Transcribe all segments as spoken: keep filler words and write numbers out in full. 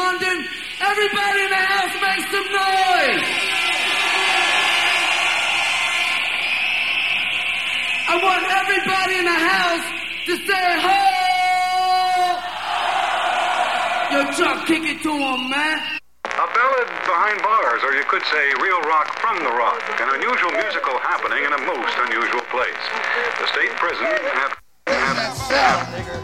London. Everybody in the house make some noise. I want everybody in the house to say ho. Yo, Chuck, kick it to him, man. A ballad behind bars, or you could say real rock from the rock. An unusual musical happening in a most unusual place. The state prison have... have, have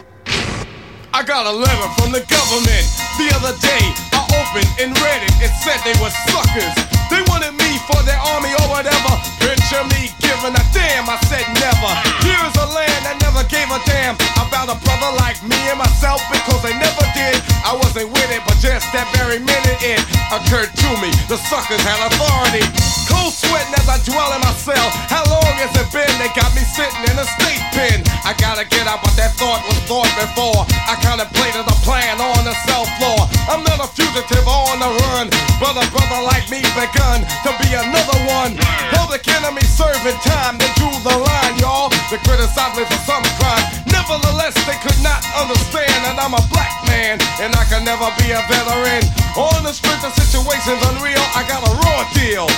I got a letter from the government the other day. I opened and read it. It said they were suckers. They wanted me for their army or whatever. Picture me giving a damn. I said never. Here is a land that never gave a damn about a brother like me and myself, because they never did. I wasn't with it, but just that very minute it occurred to me. The suckers had authority. Cold sweating as I dwell in my cell. How long has it been? They got me sitting in a state pen. I gotta get out, but that thought was thought before. I contemplated a plan on the cell floor. I'm not a fugitive on the run, but a brother like me begun to be another one. Public enemy serving time, they drew the line, y'all. They criticized me for some crime. Nevertheless, they could not understand that I'm a black man and I can never be a veteran. On the strength of situations unreal, I got a raw deal,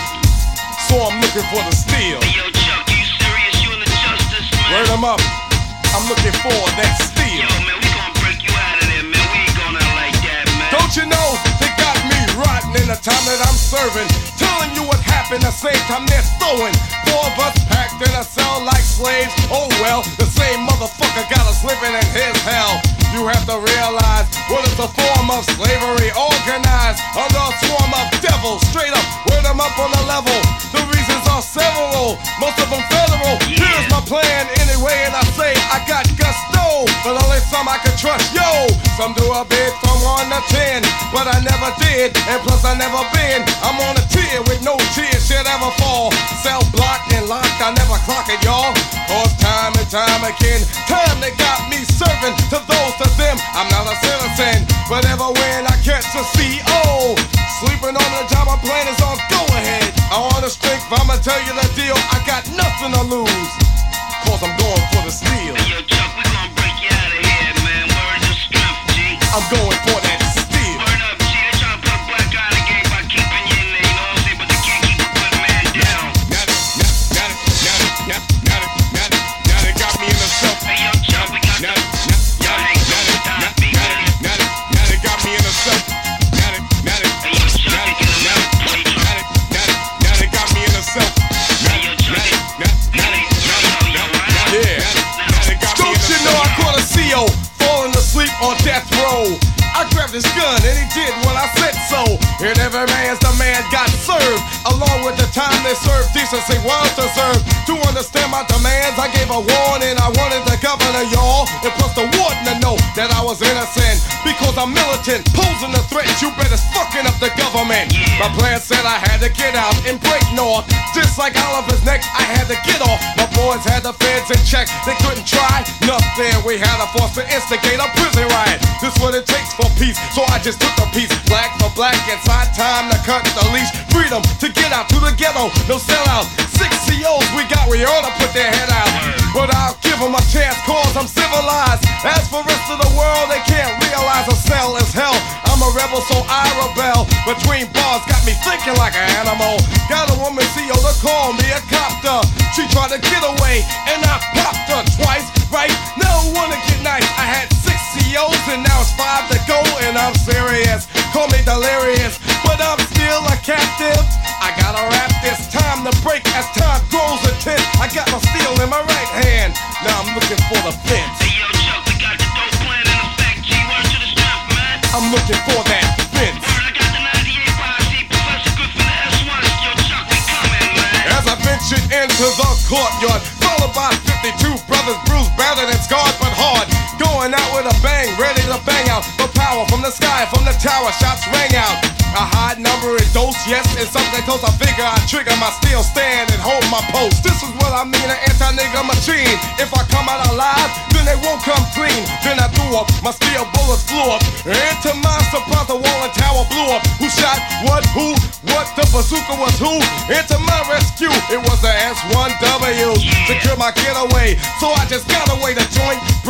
so I'm looking for the steel. Hey, yo, Chuck, you serious? You in the justice, man? Word 'em up. I'm looking for that steel. Yo, man, we gon' break you out of there, man. We ain't going out like that, man. Don't you know they got me rotten in the time that I'm serving, telling you what happened the same time they're throwing. Four of us packed in a cell like slaves. Oh well, the same motherfucker got us living in his hell. You have to realize what is a form of slavery, organized under a swarm of devils. Straight up, word 'em up on the level. The reasons are several, most of them federal. Yeah. Here's my plan anyway, and I say I got gusto, but only some I can trust. Yo, some do a bid from one to ten, but I never did, and plus I never been. I'm on a tier with no tears should ever fall. Cell blocked and locked, I never clock it, y'all. Cause time and time again, time they got me serving to those to them. I'm not a citizen, but ever when I catch a C O sleeping on the job, I'm playing is on go ahead. I want the strength, I'ma tell you the deal. I got nothing to lose, cause I'm going for the steel. Hey, yo, Chuck, we gon' break you out of here, man. Words of strength, G. I'm going for that steel. Word up, G. They tryna put a black guy in the game by keeping you in there, you know what I'm saying? But they can't keep a good man down. Got it, got it, got it, got it, got it, got it, got it, got it, got me in the cell. Hey, yo, Chuck, we got Got the... it, Y'all hang got on it, time, got B, it, got man. it, got it, got it, got me in the cell. Got it, got it, Hey, yo, Chuck, got it, they get him got out, it, please. got it, got it, got it, got me in the cell. Hey, yo, Chuck, Got they... it, got it, got it, got it, got it, got it, Yeah. got it, got me in the cell. Don't you know I caught a C O falling asleep on death row? I grabbed his gun and he did what I said so. And every man's the man got served, along with the time they served. Decency was deserved. To understand my demands, I gave a warning. I wanted the governor, y'all, and plus the warden to know that I was innocent. Because I'm militant, posing a threat. You better fucking up the government. Yeah. My plan said I had to get out and break north. Just like Oliver's neck, I had to get off. My boys had the feds in check. They couldn't try nothing. We had a force to instigate a prison riot. This what it takes for peace, so I just took the piece. Black for black, it's high time to cut the leash. Freedom to get out to the ghetto, no sellout. Six C Os we got, we ought to put their head out. But I'll give them a chance, cause I'm civilized. As for rest of the world, they can't realize a cell is hell. I'm a rebel, so I rebel. Between bars, got me thinking like an animal. Got a woman C O to call me a copter. She tried to get away, and I popped her twice, right? Now I wanna get nice. I had six C Os, and now it's five to go, and I'm serious. Call me delirious, but I'm still a captive. I gotta rap this time to break as time grows intense. I got my steel in my right hand. Now I'm looking for the fence. Hey, yo, Chuck, we got the dope plan in effect. G, word to the strength, man. I'm looking for that fence. Word, I got the ninety-eight Y Z, Professor Good for the S one. Yo, Chuck, we coming, man. As I ventured into the courtyard, followed by fifty-two brothers, bruised, battered, and scarred, but hard. Going out with a bang, ready to bang out. The power from the sky, from the tower, shots rang out. A high number in dose, yes, and something close. I figure I trigger my steel stand and hold my post. This is what I mean, an anti-nigga machine. If I come out alive, then they won't come clean. Then I threw up, my steel bullets flew up. And to my surprise, the wall and tower blew up. Who shot what, who, what, the bazooka was who? And to my rescue, it was the S one W. Secure my getaway, so I just got away. The joint broke.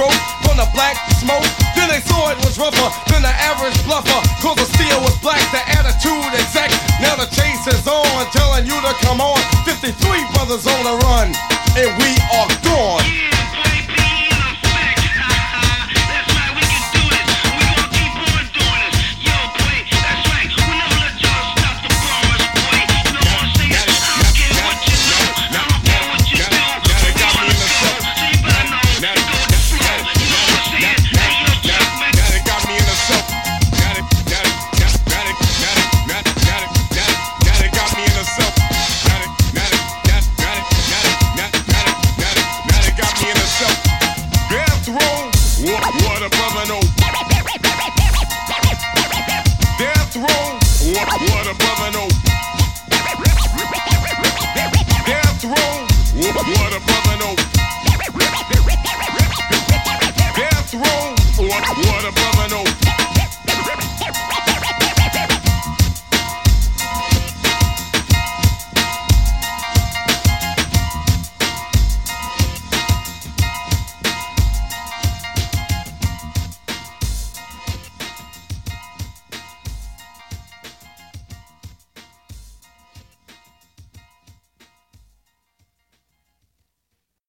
from the black smoke. Then they saw it was rougher than the average bluffer. Cause the steel was black, the attitude exact. Now the chase is on, telling you to come on. fifty-three brothers on the run, and we are